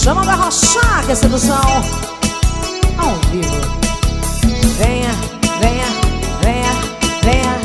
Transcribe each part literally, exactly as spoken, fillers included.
Chama pra rochar, que é sedução ao vivo. Venha, venha, venha, venha.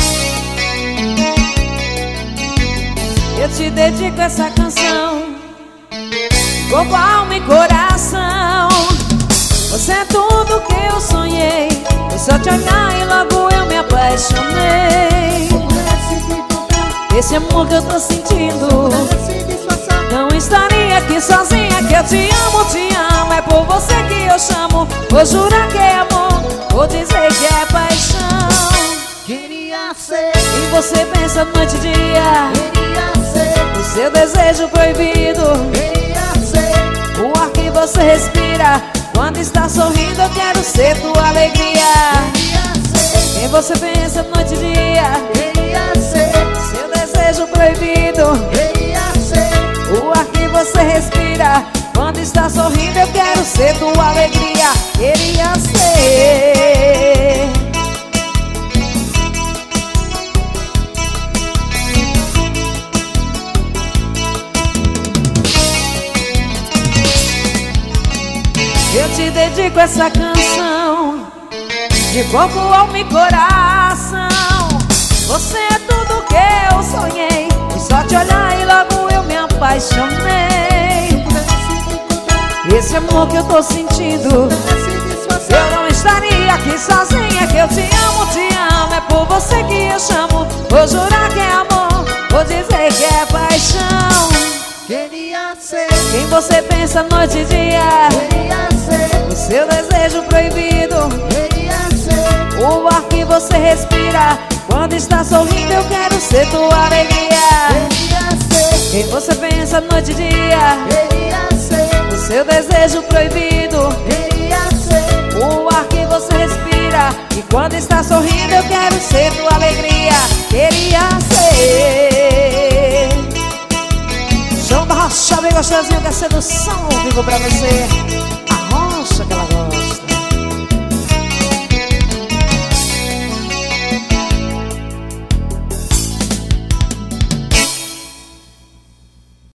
Eu te dedico essa canção, corpo, alma e coração. Você é tudo que eu sonhei. Eu só te olhar e logo eu me apaixonei. Esse amor que eu tô sentindo, não estaria aqui sozinha. Que eu te amo, te amo. É por você que eu chamo. Vou jurar que é amor, vou dizer que é paixão. Queria ser, E você pensa noite e dia, queria ser, o seu desejo proibido, queria ser, o ar que você respira. Quando está sorrindo eu quero ser tua alegria. queria ser, Quem você pensa noite e dia, queria ser, seu desejo proibido, queria ser, o ar que você respira. Quando está sorrindo eu quero ser tua alegria. Queria ser. Eu te dedico essa canção, de corpo, alma e coração. Você é tudo que eu sonhei. Foi só te olhar e logo eu me apaixonei. Esse amor que eu tô sentindo, eu não estaria aqui sozinha. Que eu te amo, te amo. É por você que eu chamo. Vou jurar que é amor, vou dizer que é paixão. queria ser, Quem você pensa noite e dia, queria ser, o seu desejo proibido, queria ser, o ar que você respira. Quando está sorrindo eu quero ser tua alegria. queria ser, Quem você pensa noite e dia, queria ser, o seu desejo proibido, queria ser, o ar que você respira. E quando está sorrindo eu quero ser tua alegria. Queria ser. Chama da rocha bem gostosinho, que é sedução ao vivo pra você.